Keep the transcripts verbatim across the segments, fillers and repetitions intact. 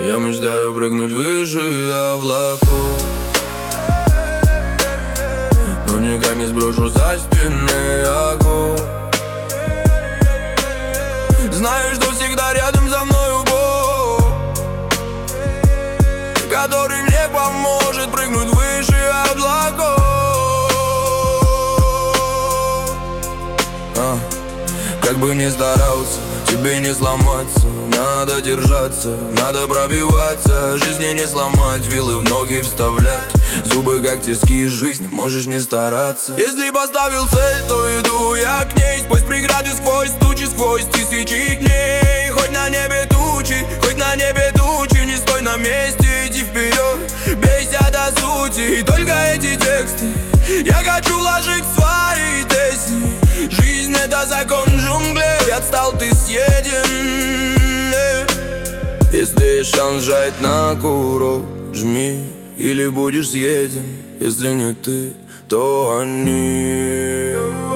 Я мечтаю прыгнуть выше облаков, но никак не сброшу со спины огонь. Знаю, что всегда рядом со мною Бог, который мне поможет прыгнуть выше облаков. а, Как бы ни старался, тебе не сломаться. Надо держаться, надо пробиваться. Жизни не сломать, вилы в ноги вставлять. Зубы как тиски жизни, можешь не стараться. Если поставил цель, то иду я к ней. Сквозь преграды, сквозь тучи, сквозь тысячи дней. Хоть на небе тучи, хоть на небе тучи. Не стой на месте, иди вперед, бейся до сути. И только эти тексты я хочу вложить в свои песни. Жизнь — это закон джунглей, отстал, ты съеден. Если есть шанс жать на курок, жми, или будешь съеден. Если не ты, то они.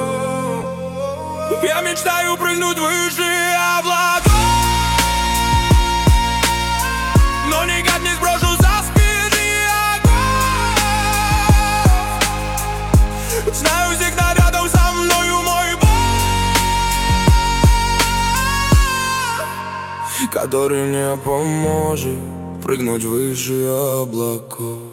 Я мечтаю прыгнуть выше облаков, но никак не сброшу со спины огонь. Знаю, всегда рядом со мною мой Бог, который мне поможет прыгнуть выше облаков.